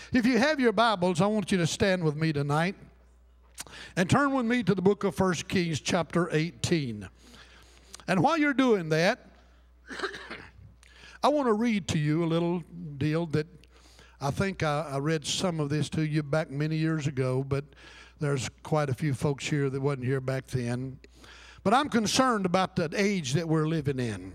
If you have your Bibles, I want you to stand with me tonight and turn with me to the book of 1 Kings chapter 18. And while you're doing that, I want to read to you a little deal that I think I read some of this to you back many years ago, but there's quite a few folks here that wasn't here back then. But I'm concerned about the age that we're living in.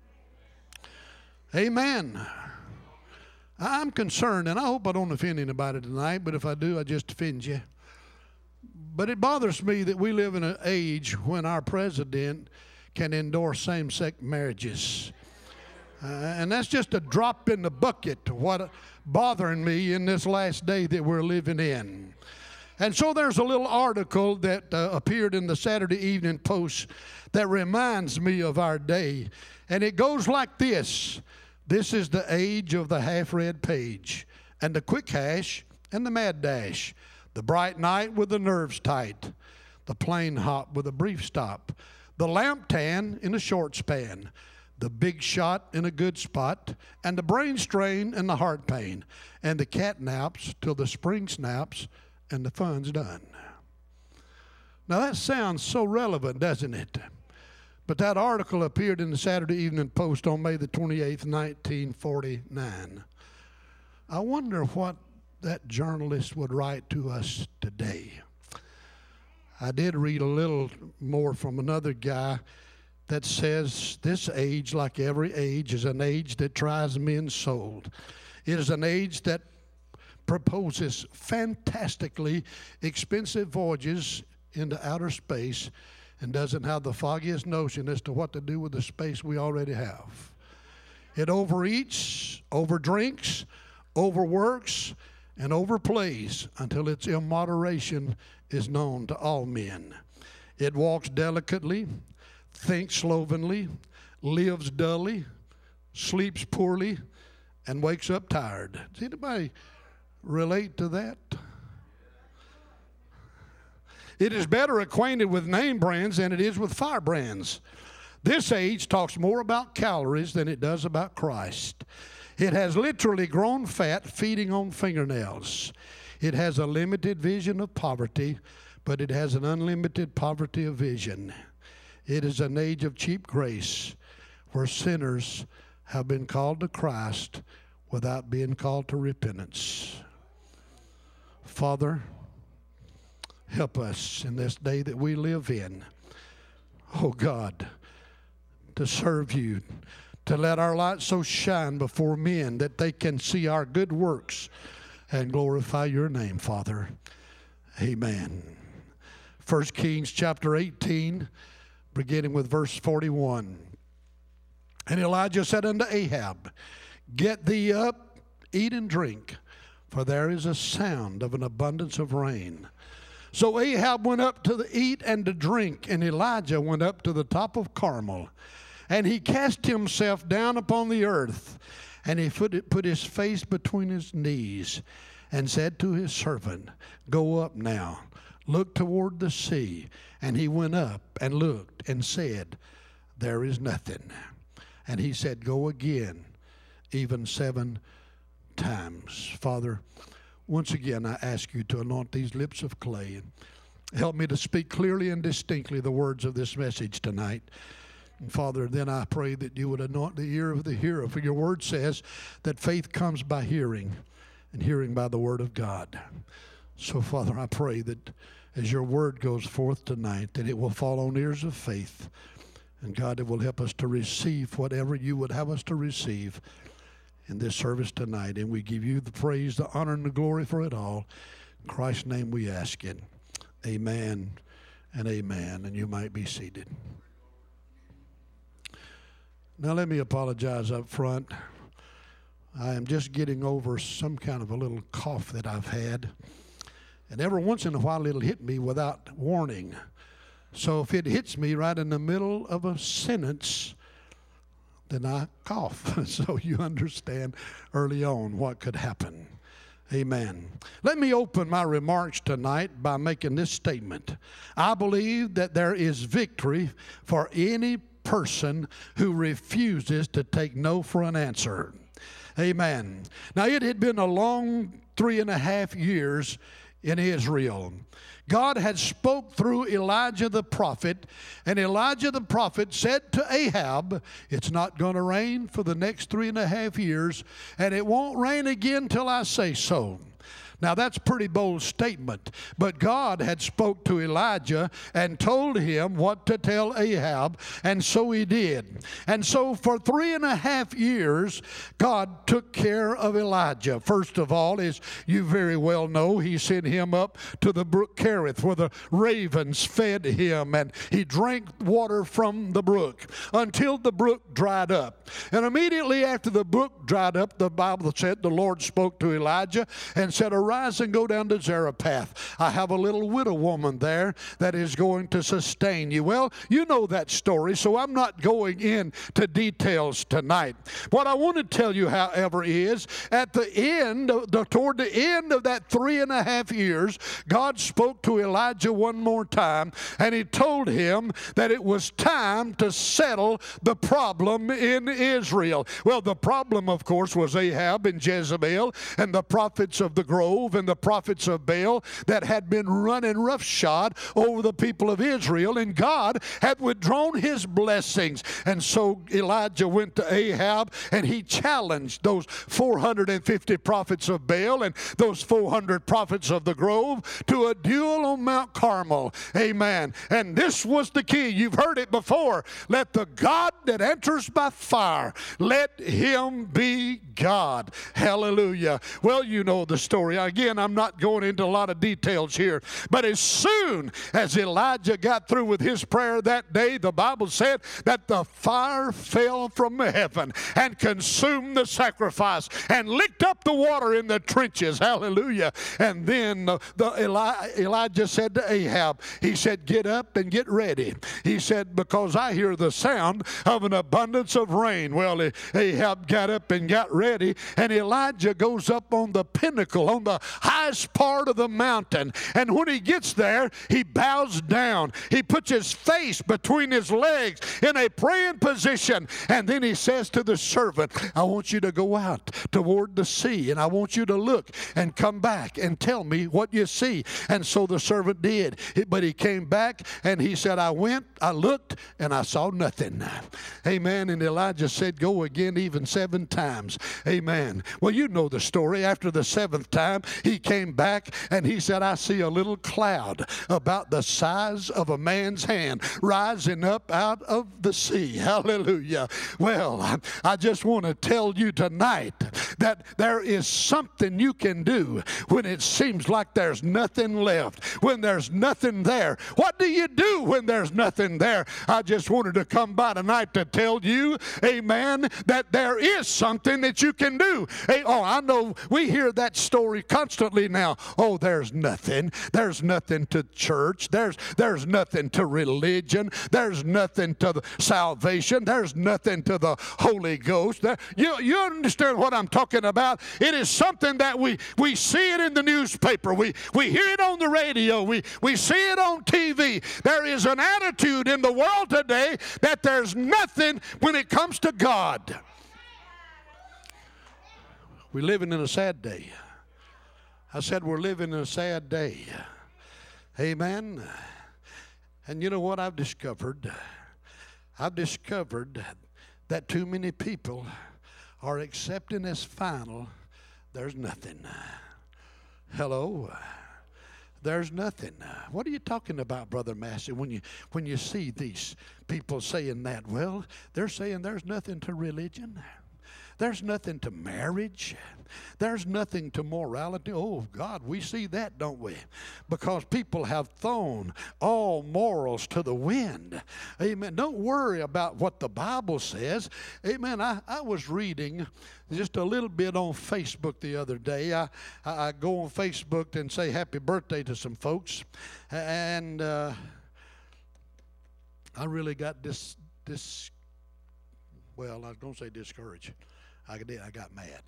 Amen. I'm concerned, and I hope I don't offend anybody tonight, but if I do, I just offend you. But it bothers me that we live in an age when our president can endorse same-sex marriages. And that's just a drop in the bucket to what bothering me in this last day that we're living in. And so there's a little article that appeared in the Saturday Evening Post that reminds me of our day. And it goes like this. This is the age of the half-read page, and the quick hash and the mad dash, the bright night with the nerves tight, the plain hop with a brief stop, the lamp tan in a short span, the big shot in a good spot, and the brain strain and the heart pain, and the cat naps till the spring snaps and the fun's done. Now that sounds so relevant, doesn't it? But that article appeared in the Saturday Evening Post on May the 28th, 1949. I wonder what that journalist would write to us today. I did read a little more from another guy that says this age, like every age, is an age that tries men's soul. It is an age that proposes fantastically expensive voyages into outer space and doesn't have the foggiest notion as to what to do with the space we already have. It overeats, overdrinks, overworks, and overplays until its immoderation is known to all men. It walks delicately, thinks slovenly, lives dully, sleeps poorly, and wakes up tired. Does anybody relate to that? It is better acquainted with name brands than it is with firebrands. This age talks more about calories than it does about Christ. It has literally grown fat feeding on fingernails. It has a limited vision of poverty, but it has an unlimited poverty of vision. It is an age of cheap grace where sinners have been called to Christ without being called to repentance. Father, help us in this day that we live in, oh God, to serve you, to let our light so shine before men that they can see our good works and glorify your name, Father. Amen. 1 Kings chapter 18, beginning with verse 41. And Elijah said unto Ahab, Get thee up, eat and drink, for there is a sound of an abundance of rain. So Ahab went up to eat and to drink, and Elijah went up to the top of Carmel. And he cast himself down upon the earth, and he put his face between his knees, and said to his servant, Go up now, look toward the sea. And he went up and looked and said, There is nothing. And he said, Go again, even 7 times. Father, once again, I ask you to anoint these lips of clay and help me to speak clearly and distinctly the words of this message tonight. And Father, then I pray that you would anoint the ear of the hearer, for your word says that faith comes by hearing, and hearing by the word of God. So, Father, I pray that as your word goes forth tonight, that it will fall on ears of faith, and God, it will help us to receive whatever you would have us to receive in this service tonight. And we give you the praise, the honor, and the glory for it all. In Christ's name we ask it. Amen and amen. And you might be seated. Now let me apologize up front. I am just getting over some kind of a little cough that I've had. And every once in a while it'll hit me without warning. So if it hits me right in the middle of a sentence, then I cough. So you understand early on what could happen. Amen. Let me open my remarks tonight by making this statement. I believe that there is victory for any person who refuses to take no for an answer. Amen. Now, it had been a long 3.5 years in Israel. God had spoke through Elijah the prophet, and Elijah the prophet said to Ahab, it's not going to rain for the next 3.5 years, and it won't rain again till I say so. Now, that's a pretty bold statement, but God had spoke to Elijah and told him what to tell Ahab, and so he did. And so for 3.5 years, God took care of Elijah. First of all, as you very well know, he sent him up to the brook Kerith, where the ravens fed him, and he drank water from the brook until the brook dried up. And immediately after the brook dried up, the Bible said the Lord spoke to Elijah and said, arise and go down to Zarephath. I have a little widow woman there that is going to sustain you. Well, you know that story, so I'm not going into details tonight. What I want to tell you, however, is at the end, toward the end of that 3.5 years, God spoke to Elijah one more time, and he told him that it was time to settle the problem in Israel. Well, the problem, of course, was Ahab and Jezebel and the prophets of the grove and the prophets of Baal that had been running roughshod over the people of Israel, and God had withdrawn his blessings. And so Elijah went to Ahab, and he challenged those 450 prophets of Baal and those 400 prophets of the grove to a duel on Mount Carmel. Amen. And this was the key. You've heard it before. Let the God that enters by fire, let him be God. Hallelujah. Well, you know the story. Again, I'm not going into a lot of details here, but as soon as Elijah got through with his prayer that day, the Bible said that the fire fell from heaven and consumed the sacrifice and licked up the water in the trenches. Hallelujah. And then Elijah said to Ahab, he said, get up and get ready. He said, because I hear the sound of an abundance of rain. Well, Ahab got up and got ready, and Elijah goes up on the pinnacle, on the highest part of the mountain. And when he gets there, he bows down. He puts his face between his legs in a praying position. And then he says to the servant, I want you to go out toward the sea, and I want you to look and come back and tell me what you see. And so the servant did. But he came back and he said, I went, I looked, and I saw nothing. Amen. And Elijah said, go again even 7 times. Amen. Well, you know the story. After the 7th time, he came back and he said, I see a little cloud about the size of a man's hand rising up out of the sea. Hallelujah. Well, I just want to tell you tonight that there is something you can do when it seems like there's nothing left, when there's nothing there. What do you do when there's nothing there? I just wanted to come by tonight to tell you, amen, that there is something that you can do. Hey, oh, I know we hear that story constantly now. Oh, there's nothing. There's nothing to church. There's nothing to religion. There's nothing to the salvation. There's nothing to the Holy Ghost. You understand what I'm talking about? It is something that we see it in the newspaper. We hear it on the radio. We see it on TV. There is an attitude in the world today that there's nothing when it comes to God. We're living in a sad day. I said we're living in a sad day. Amen. And you know what I've discovered? I've discovered that too many people are accepting as final there's nothing. Hello? There's nothing. What are you talking about, Brother Massey, when you see these people saying that? Well, they're saying there's nothing to religion. There's nothing to marriage. There's nothing to morality. Oh, God, we see that, don't we? Because people have thrown all morals to the wind. Amen. Don't worry about what the Bible says. Amen. I was reading just a little bit on Facebook the other day. I go on Facebook and say happy birthday to some folks. And I really got well, I was going to say discouraged. I got mad.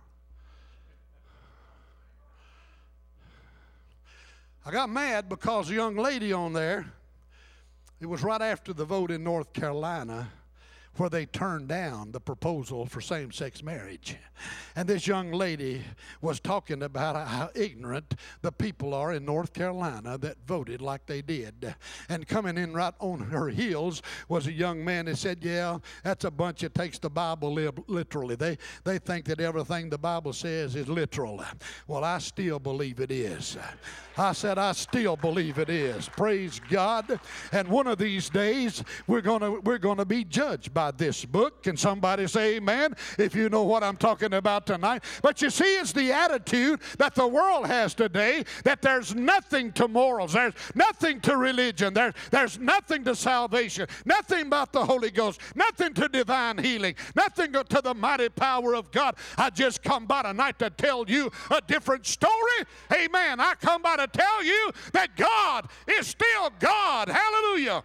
I got mad because a young lady on there, it was right after the vote in North Carolina, where they turned down the proposal for same-sex marriage. And this young lady was talking about how ignorant the people are in North Carolina that voted like they did. And coming in right on her heels was a young man that said, yeah, that's a bunch that takes the Bible literally. They think that everything the Bible says is literal. Well, I still believe it is. I said, I still believe it is. Praise God. And one of these days, we're gonna be judged by this book. Can somebody say amen if you know what I'm talking about tonight? But you see, it's the attitude that the world has today, that there's nothing to morals, there's nothing to religion, there's nothing to salvation, nothing about the Holy Ghost, nothing to divine healing, nothing to the mighty power of God. I just come by tonight to tell you a different story. Amen. I come by to tell you that God is still God. Hallelujah.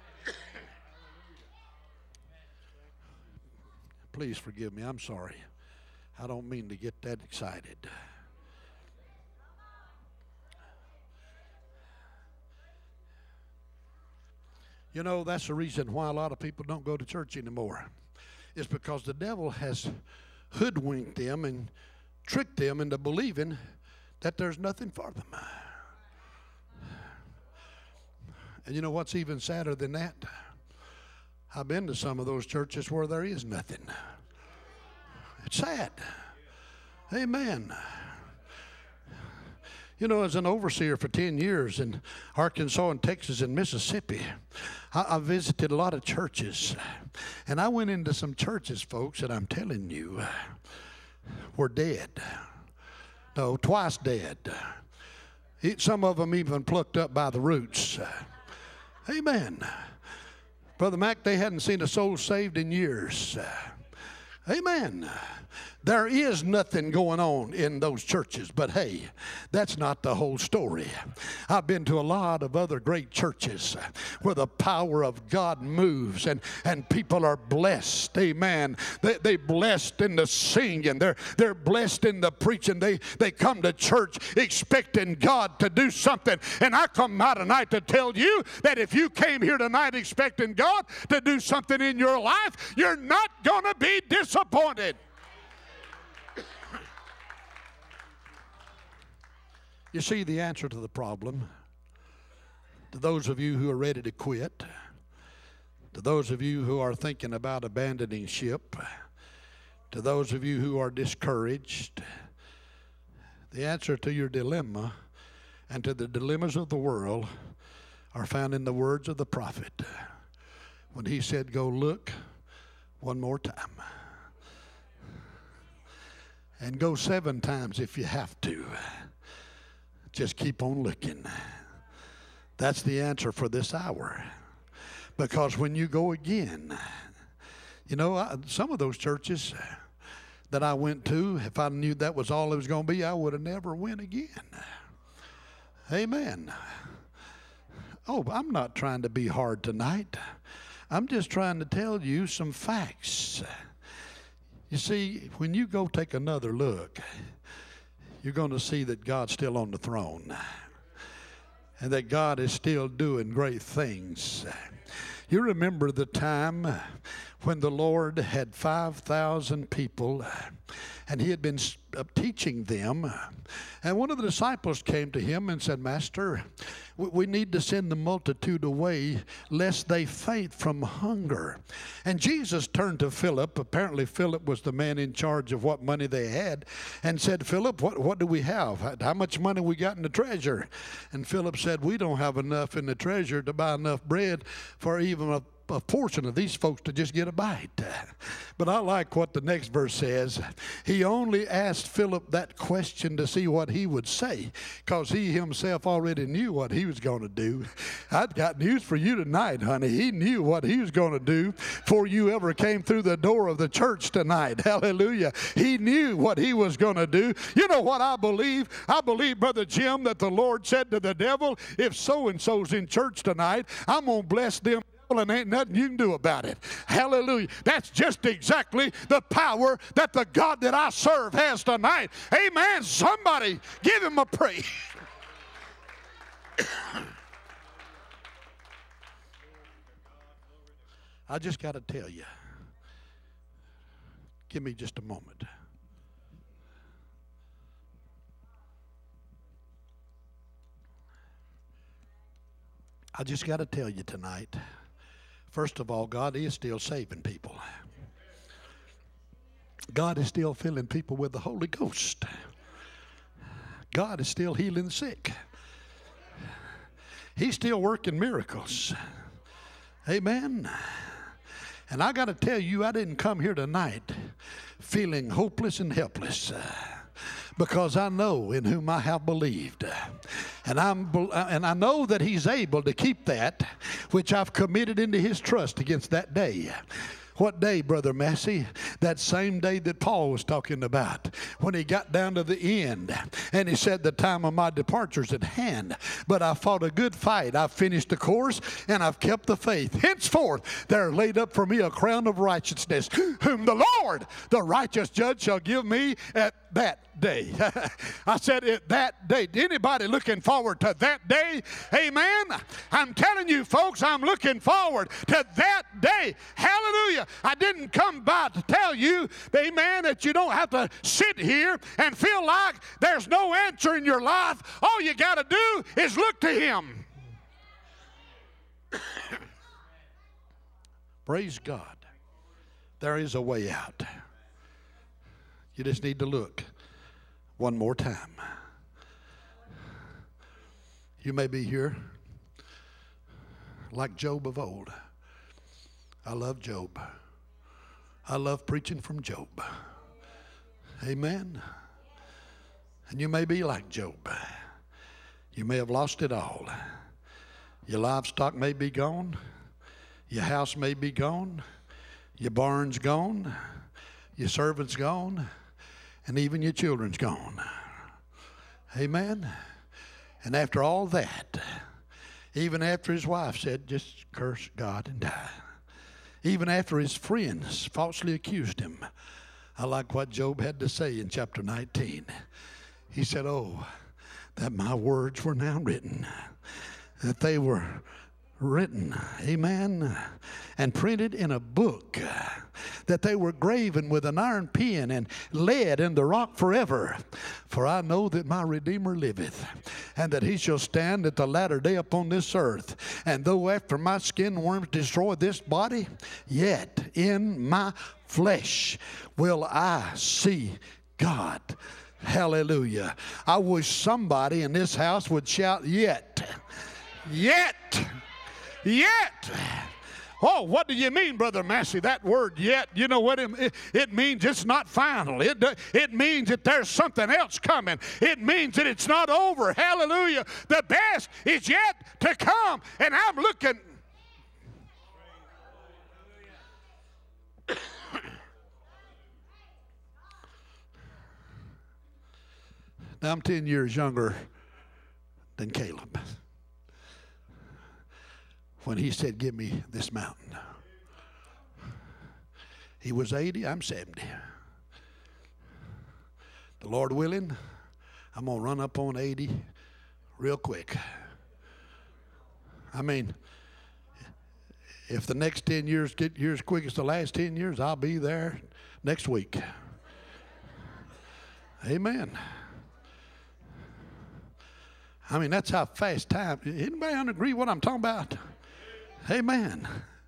Please forgive me. I'm sorry. I don't mean to get that excited. You know, that's the reason why a lot of people don't go to church anymore. It's because the devil has hoodwinked them and tricked them into believing that there's nothing for them. And you know what's even sadder than that? I've been to some of those churches where there is nothing. It's sad. Amen. You know, as an overseer for 10 years in Arkansas and Texas and Mississippi, I visited a lot of churches. And I went into some churches, folks, that I'm telling you were dead. No, twice dead. Some of them even plucked up by the roots. Amen. Brother Mac, they hadn't seen a soul saved in years. Amen. There is nothing going on in those churches, but hey, that's not the whole story. I've been to a lot of other great churches where the power of God moves and people are blessed. Amen. They blessed in the singing. They're blessed in the preaching. They come to church expecting God to do something. And I come out tonight to tell you that if you came here tonight expecting God to do something in your life, you're not going to be disappointed. You see, the answer to the problem, to those of you who are ready to quit, to those of you who are thinking about abandoning ship, to those of you who are discouraged, the answer to your dilemma and to the dilemmas of the world are found in the words of the prophet when he said, go look one more time. And go 7 times if you have to. Just keep on looking. That's the answer for this hour. Because when you go again, you know, some of those churches that I went to, if I knew that was all it was going to be, I would have never went again. Amen. Oh, I'm not trying to be hard tonight. I'm just trying to tell you some facts. You see, when you go take another look, you're going to see that God's still on the throne and that God is still doing great things. You remember the time when the Lord had 5,000 people and he had been teaching them. And one of the disciples came to him and said, Master, we need to send the multitude away lest they faint from hunger. And Jesus turned to Philip. Apparently Philip was the man in charge of what money they had, and said, Philip, what do we have? How much money we got in the treasure? And Philip said, we don't have enough in the treasure to buy enough bread for even a portion of these folks to just get a bite. But I like what the next verse says. He only asked Philip that question to see what he would say, because he himself already knew what he was going to do. I've got news for you tonight, honey. He knew what he was going to do before you ever came through the door of the church tonight. Hallelujah. He knew what he was going to do. You know what I believe? I believe, Brother Jim, that the Lord said to the devil, if so-and-so's in church tonight, I'm going to bless them. And ain't nothing you can do about it. Hallelujah. That's just exactly the power that the God that I serve has tonight. Amen. Somebody give him a praise. I just got to tell you, Give me just a moment. I just got to tell you tonight, first of all, God is still saving people. God is still filling people with the Holy Ghost. God is still healing the sick. He's still working miracles. Amen. And I got to tell you, I didn't come here tonight feeling hopeless and helpless. Because I know in whom I have believed. And I know that He's able to keep that which I've committed into His trust against that day. What day, Brother Massey? That same day that Paul was talking about, when he got down to the end and he said, the time of my departure's at hand, but I fought a good fight. I've finished the course and I've kept the faith. Henceforth there laid up for me a crown of righteousness, whom the Lord, the righteous judge, shall give me at that day. I said at that day. Anybody looking forward to that day? Amen. I'm telling you folks, I'm looking forward to that day. Hallelujah. I didn't come by to tell you, amen, that you don't have to sit here and feel like there's no answer in your life. All you got to do is look to Him. Praise God. There is a way out. You just need to look one more time. You may be here like Job of old. I love Job. I love preaching from Job. Amen. And you may be like Job. You may have lost it all. Your livestock may be gone. Your house may be gone. Your barn's gone. Your servant's gone. And even your children's gone. Amen. And after all that, even after his wife said, just curse God and die. Even after his friends falsely accused him. I like what Job had to say in chapter 19. He said, oh, that my words were now written, that they were written, amen, and printed in a book, that they were graven with an iron pen and lead in the rock forever. For I know that my Redeemer liveth, and that He shall stand at the latter day upon this earth. And though after my skin worms destroy this body, yet in my flesh will I see God. Hallelujah. I wish somebody in this house would shout, yet. Yet. Yet. Oh, what do you mean, Brother Massey? That word yet, you know what it means? It's not final. It means that there's something else coming. It means that it's not over. Hallelujah. The best is yet to come. And I'm looking. Now I'm 10 years younger than Caleb. When he said, give me this mountain. He was 80, I'm 70. The Lord willing, I'm going to run up on 80 real quick. I mean, if the next 10 years get here as quick as the last 10 years, I'll be there next week. Amen. I mean, that's how fast time. Anybody agree what I'm talking about? Amen.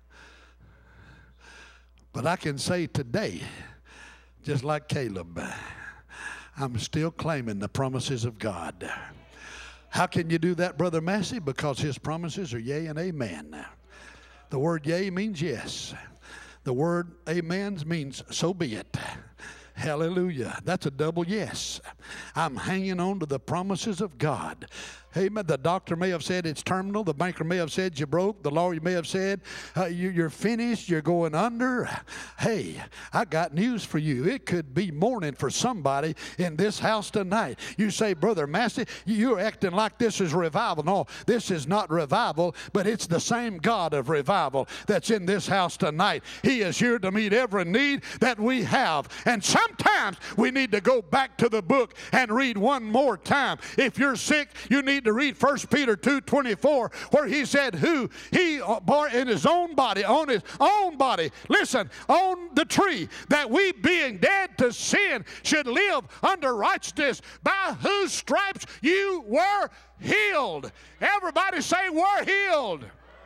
But I can say today, just like Caleb, I'm still claiming the promises of God. How can you do that, Brother Massey? Because His promises are yea and amen. The word yea means yes. The word amen means so be it. Hallelujah. That's a double yes. I'm hanging on to the promises of God. Amen. The doctor may have said it's terminal. The banker may have said you broke. The lawyer may have said you're finished. You're going under. Hey, I got news for you. It could be morning for somebody in this house tonight. You say, Brother Massey, you're acting like this is revival. No, this is not revival, but it's the same God of revival that's in this house tonight. He is here to meet every need that we have. And somebody sometimes we need to go back to the book and read one more time. If you're sick, you need to read 1 Peter 2:24, where he said who he bore in his own body, on his own body, listen, on the tree, that we being dead to sin should live under righteousness, by whose stripes you were healed. Everybody say, we're healed.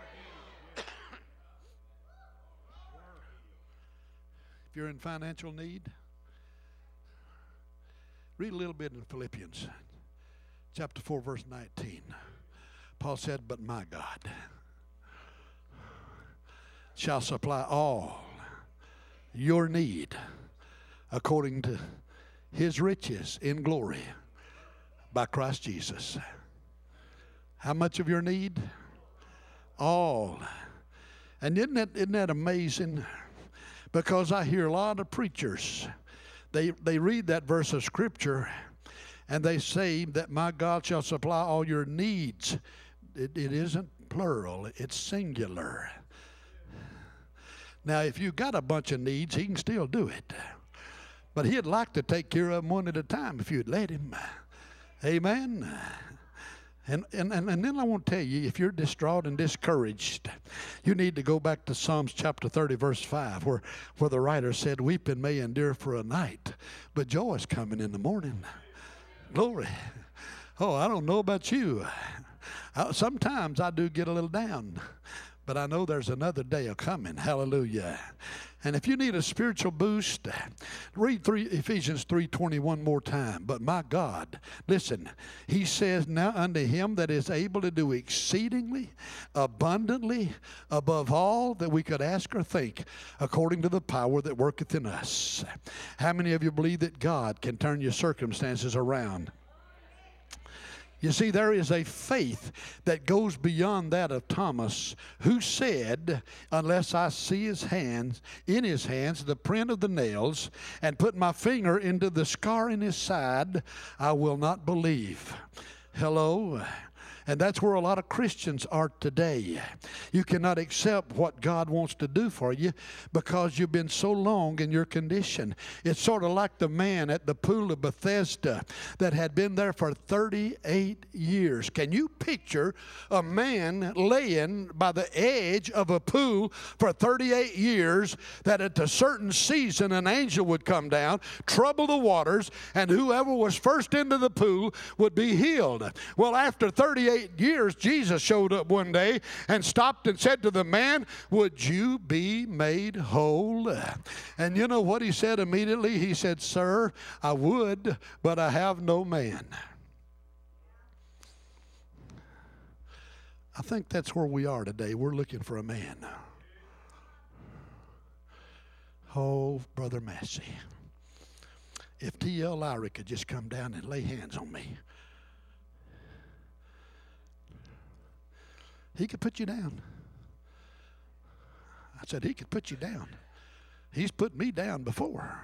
If you're in financial need, read a little bit in Philippians chapter 4 verse 19. Paul said, but my God shall supply all your need according to his riches in glory by Christ Jesus. How much of your need? All. And isn't that amazing? Because I hear a lot of preachers, they read that verse of Scripture and they say that my God shall supply all your needs. It isn't plural, it's singular. Now, if you've got a bunch of needs, he can still do it. But he'd like to take care of them one at a time if you'd let him. Amen. And then I want to tell you, if you're distraught and discouraged, you need to go back to Psalms chapter 30, verse 5, where the writer said, weeping may endure for a night, but joy is coming in the morning. Glory. Oh, I don't know about you. Sometimes I do get a little down, but I know there's another day coming. Hallelujah. And if you need a spiritual boost, read Ephesians 3:20 one more time. But my God, listen, he says, now unto him that is able to do exceedingly, abundantly, above all that we could ask or think, according to the power that worketh in us. How many of you believe that God can turn your circumstances around? You see, there is a faith that goes beyond that of Thomas, who said, unless I see his hands, in his hands, the print of the nails, and put my finger into the scar in his side, I will not believe. Hello? And that's where a lot of Christians are today. You cannot accept what God wants to do for you because you've been so long in your condition. It's sort of like the man at the pool of Bethesda that had been there for 38 years. Can you picture a man laying by the edge of a pool for 38 years, that at a certain season an angel would come down, trouble the waters, and whoever was first into the pool would be healed? Well, after 38 years, Jesus showed up one day and stopped and said to the man, would you be made whole? And you know what he said immediately? He said, sir, I would, but I have no man. I think that's where we are today. We're looking for a man. Oh, Brother Massey, if T.L. Lowry could just come down and lay hands on me, he could put you down. I said, he could put you down. He's put me down before.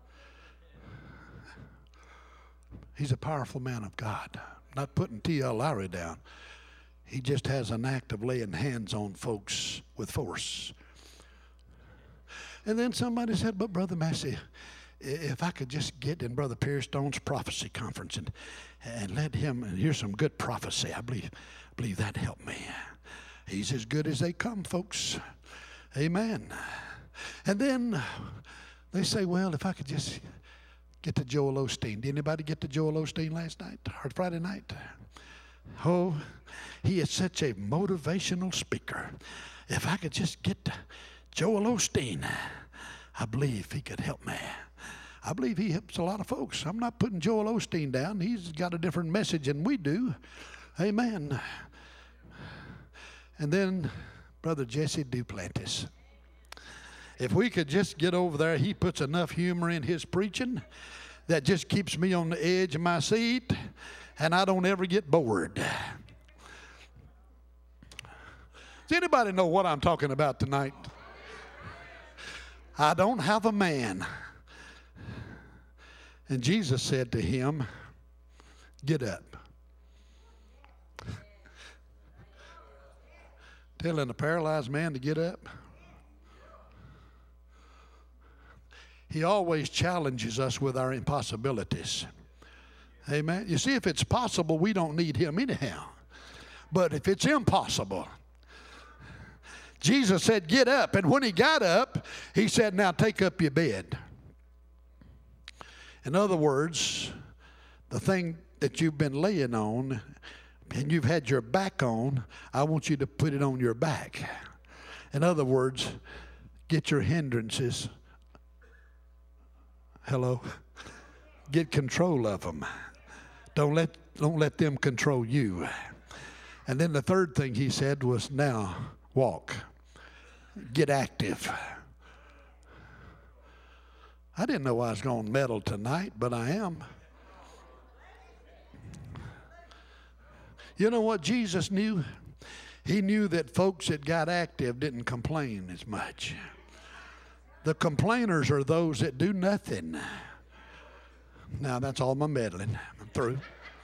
He's a powerful man of God. Not putting T.L. Lowry down. He just has an act of laying hands on folks with force. And then somebody said, but Brother Massey, if I could just get in Brother Pierce Stone's prophecy conference and let him hear some good prophecy, I believe that'd help me. He's as good as they come, folks. Amen. And then they say, well, if I could just get to Joel Osteen. Did anybody get to Joel Osteen last night or Friday night? Oh, he is such a motivational speaker. If I could just get to Joel Osteen, I believe he could help me. I believe he helps a lot of folks. I'm not putting Joel Osteen down. He's got a different message than we do. Amen. And then Brother Jesse Duplantis. If we could just get over there, he puts enough humor in his preaching that just keeps me on the edge of my seat, and I don't ever get bored. Does anybody know what I'm talking about tonight? I don't have a man. And Jesus said to him, get up. Telling a paralyzed man to get up. He always challenges us with our impossibilities. Amen. You see, if it's possible, we don't need him anyhow. But if it's impossible, Jesus said, get up. And when he got up, he said, now take up your bed. In other words, the thing that you've been laying on and you've had your back on, I want you to put it on your back. In other words, get your hindrances. Hello? Get control of them. Don't let them control you. And then the third thing he said was, now walk. Get active. I didn't know I was going to meddle tonight, but I am. You know what Jesus knew? He knew that folks that got active didn't complain as much. The complainers are those that do nothing. Now, that's all my meddling. I'm through.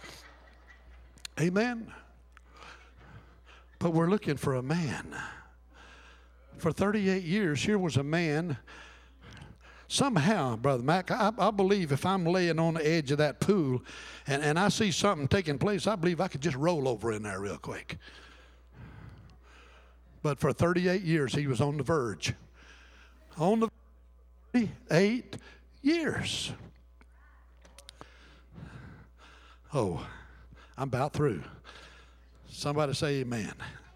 Amen. But we're looking for a man. For 38 years, here was a man. Somehow, Brother Mac, I believe if I'm laying on the edge of that pool and I see something taking place, I believe I could just roll over in there real quick. But for 38 years, he was on the verge. On the 38 years. Oh, I'm about through. Somebody say amen.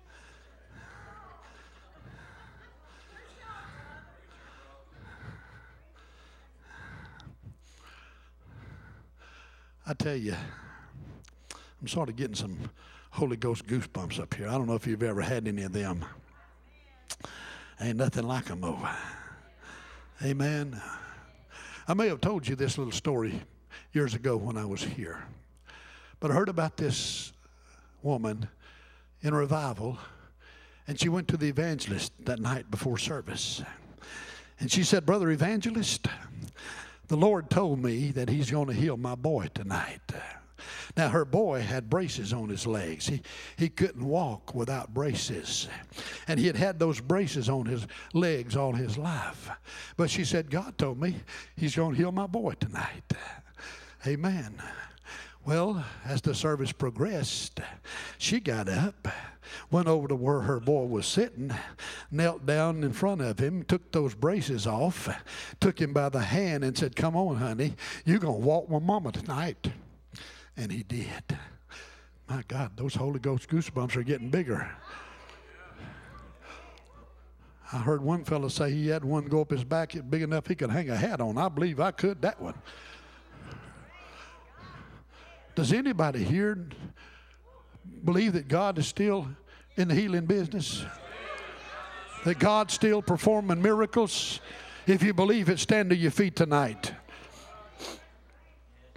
I tell you, I'm sort of getting some Holy Ghost goosebumps up here. I don't know if you've ever had any of them. Ain't nothing like them, though. Amen. I may have told you this little story years ago when I was here. But I heard about this woman in a revival, and she went to the evangelist that night before service. And she said, Brother Evangelist, the Lord told me that he's going to heal my boy tonight. Now, her boy had braces on his legs. He couldn't walk without braces. And he had had those braces on his legs all his life. But she said, God told me he's going to heal my boy tonight. Amen. Well, as the service progressed, she got up, went over to where her boy was sitting, knelt down in front of him, took those braces off, took him by the hand and said, come on, honey, you're going to walk with Mama tonight. And he did. My God, those Holy Ghost goosebumps are getting bigger. I heard one fellow say he had one go up his back big enough he could hang a hat on. I believe I could that one. Does anybody here believe that God is still in the healing business? That God's still performing miracles? If you believe it, stand to your feet tonight.